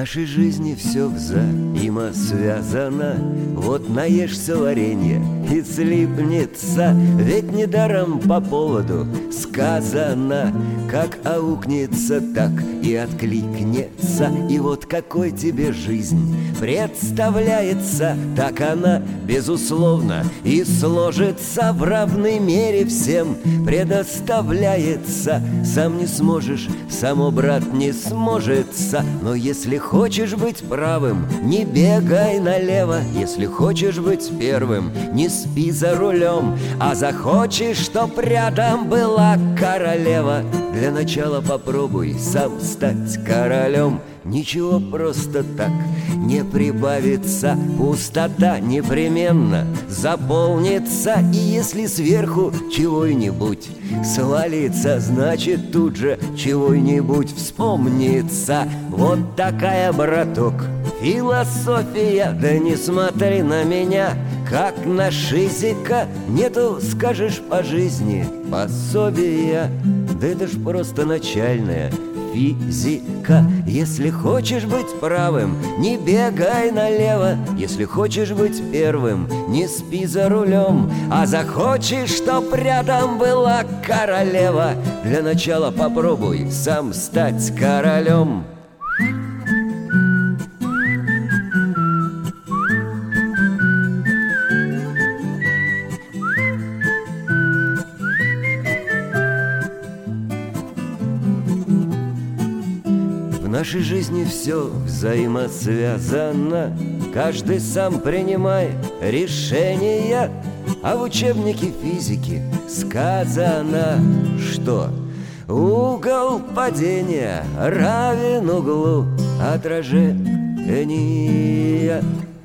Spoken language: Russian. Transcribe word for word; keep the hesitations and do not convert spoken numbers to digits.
нашей жизни все взаимосвязано. Вот наешься варенья и слипнется, ведь недаром по поводу сказано. Как аукнется, так и откликнется. И вот какой тебе жизнь представляется, так она, безусловно, и сложится в равной мере всем предоставляется. Сам не сможешь, само, брат, не сможется. Но если хочешь быть правым, не бегай налево. Если хочешь быть первым, не спи за рулем. А захочешь, чтоб рядом была королева, для начала попробуй сам стать королем. Ничего просто так не прибавится, пустота непременно заполнится. И если сверху чего-нибудь свалится, значит тут же чего-нибудь вспомнится. Вот такая, браток, философия. Да не смотри на меня, как на шизика. Нету, скажешь, по жизни пособия. Да это ж просто начальная физика. Если хочешь быть правым, не бегай налево. Если хочешь быть первым, не спи за рулем. А захочешь, чтоб рядом была королева, для начала попробуй сам стать королем. В нашей жизни все взаимосвязано. Каждый сам принимает решения. А в учебнике физики сказано, что угол падения равен углу отражения.